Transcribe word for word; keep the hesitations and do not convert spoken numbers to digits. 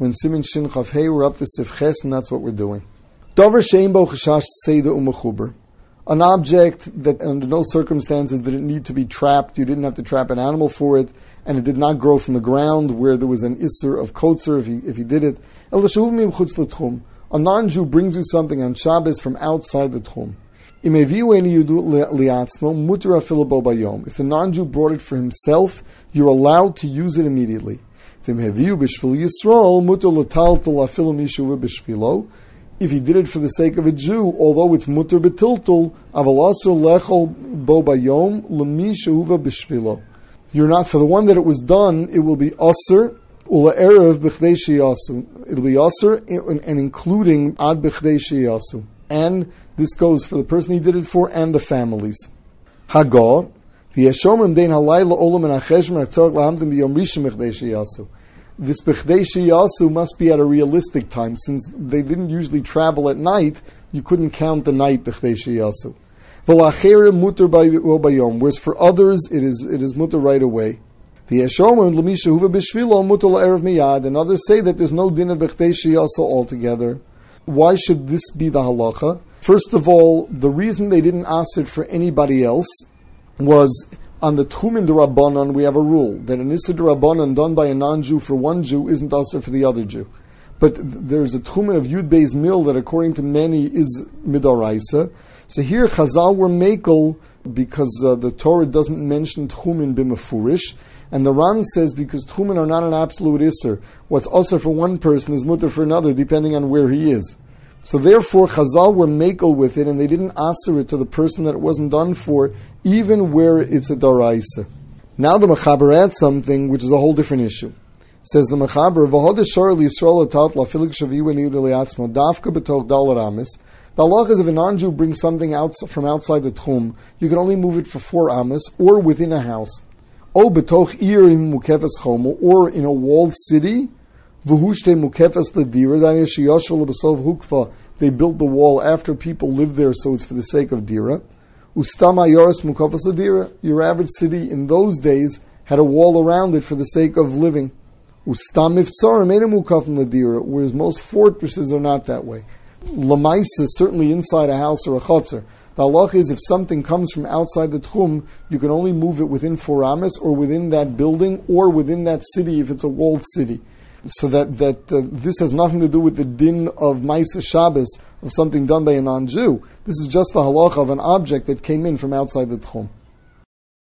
When Siman Shin Chaf Hey, we're up to Sif Ches, and that's what we're doing. Davar she'ein bo chashash seida u'mechuber. An object that under no circumstances did it need to be trapped. You didn't have to trap an animal for it, and it did not grow from the ground where there was an isser of kotzer if he, if he did it. A non-Jew brings you something on Shabbos from outside the tchum. If the non-Jew brought it for himself, you're allowed to use it immediately. If he did it for the sake of a Jew, although it's mutter betiltul, avalasur lechol bo bayom lemishuva b'shvilo. You're not, for the one that it was done, it will be asur ula erev b'chdei sheyasu. It'll be asur and, and including ad b'chdei sheyasu. And this goes for the person he did it for and the families. Hagah v'yeshomrim dein halayla olam and acheshmer atzarek lahamdim b'yom rishon b'chdei sheyasu. This Bechdei Sheyasu must be at a realistic time. Since they didn't usually travel at night, you couldn't count the night Bechdei Sheyasu. V'lachere muter bayom. Whereas for others, it is it is muter right away. V'yeshomer l'misha huva b'shvilo muter la'erev miyad. And others say that there's no din of Bechdei Sheyasu altogether. Why should this be the halacha? First of all, the reason they didn't ask it for anybody else was, on the Tchumin D'Rabbanan, we have a rule that an Issa D'Rabbanan done by a non-Jew for one Jew isn't also for the other Jew. But there's a Tchumin of Yud Beis Mil that, according to many, is Midoraisa. So here Chazal were Mekel because uh, the Torah doesn't mention Tchumin b'mefurish, and the Ran says because Tchumin are not an absolute Isser. What's also for one person is mutter for another, depending on where he is. So therefore, Chazal were makel with it, and they didn't answer it to the person that it wasn't done for, even where it's a daraisa. Now the Mechaber adds something which is a whole different issue. Says the Mechaber, "V'hod shor liyisrael atat lafilik shavi v'niud liatzmo dafka b'tok dalar amis." The halacha is if a non-Jew brings something out from outside the tchum, you can only move it for four amis or within a house. O b'toch ir im mukefes chomo, or in a walled city. They built the wall after people lived there, so it's for the sake of dira. Your average city in those days had a wall around it for the sake of living. Whereas most fortresses are not that way. Lamais is certainly inside a house or a chotzer. The halach is if something comes from outside the tchum, you can only move it within four amas or within that building or within that city if it's a walled city. So that that uh, this has nothing to do with the din of Maisa Shabbos, of something done by a non-Jew. This is just the halacha of an object that came in from outside the tchum.